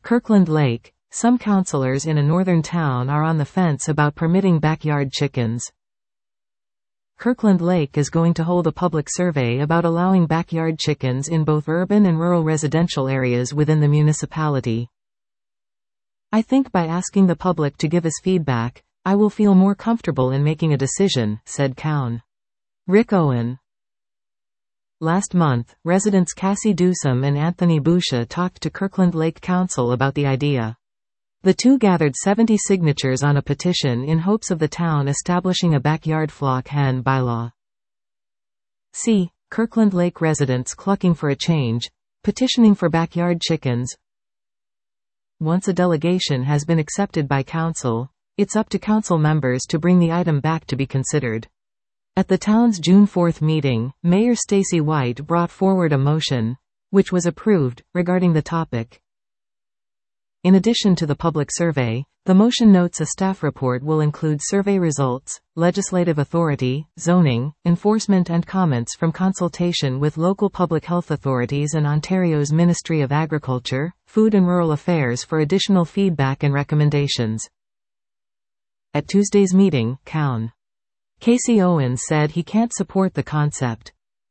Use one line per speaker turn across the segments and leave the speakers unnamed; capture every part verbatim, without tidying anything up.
Kirkland Lake. Some councillors in a northern town are on the fence about permitting backyard chickens. Kirkland Lake is going to hold a public survey about allowing backyard chickens in both urban and rural residential areas within the municipality. I think by asking the public to give us feedback, I will feel more comfortable in making a decision, said Cowan. Rick Owen. Last month, residents Cassie Dewsome and Anthony Boucher talked to Kirkland Lake Council about the idea. The two gathered seventy signatures on a petition in hopes of the town establishing a backyard flock hen bylaw. See, Kirkland Lake residents clucking for a change, petitioning for backyard chickens. Once a delegation has been accepted by council, it's up to council members to bring the item back to be considered. At the town's June fourth meeting, Mayor Stacy White brought forward a motion, which was approved, regarding the topic. In addition to the public survey, the motion notes a staff report will include survey results, legislative authority, zoning, enforcement and comments from consultation with local public health authorities and Ontario's Ministry of Agriculture, Food and Rural Affairs for additional feedback and recommendations. At Tuesday's meeting, Cowan. Casey Owens said he can't support the concept.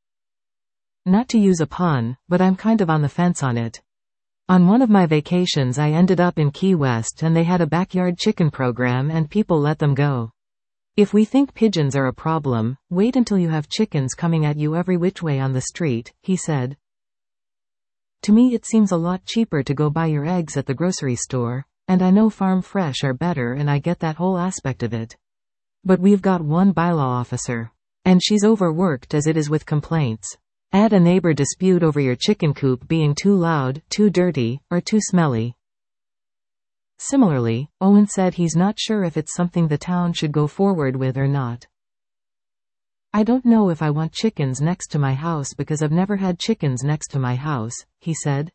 Not to use a pun, but I'm kind of on the fence on it. On one of my vacations I ended up in Key West and they had a backyard chicken program and people let them go. If we think pigeons are a problem, wait until you have chickens coming at you every which way on the street, he said. To me it seems a lot cheaper to go buy your eggs at the grocery store, and I know farm fresh are better and I get that whole aspect of it. But we've got one bylaw officer. And she's overworked as it is with complaints. Add a neighbor dispute over your chicken coop being too loud, too dirty, or too smelly. Similarly, Owen said he's not sure if it's something the town should go forward with or not. I don't know if I want chickens next to my house because I've never had chickens next to my house, he said.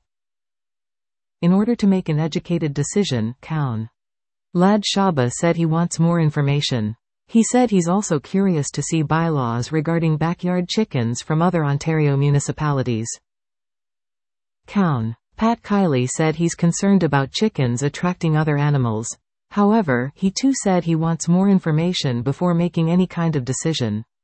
In order to make an educated decision, Cowan. Lad Shaba said he wants more information. He said he's also curious to see bylaws regarding backyard chickens from other Ontario municipalities. Cowan. Pat Kiley said he's concerned about chickens attracting other animals. However, he too said he wants more information before making any kind of decision.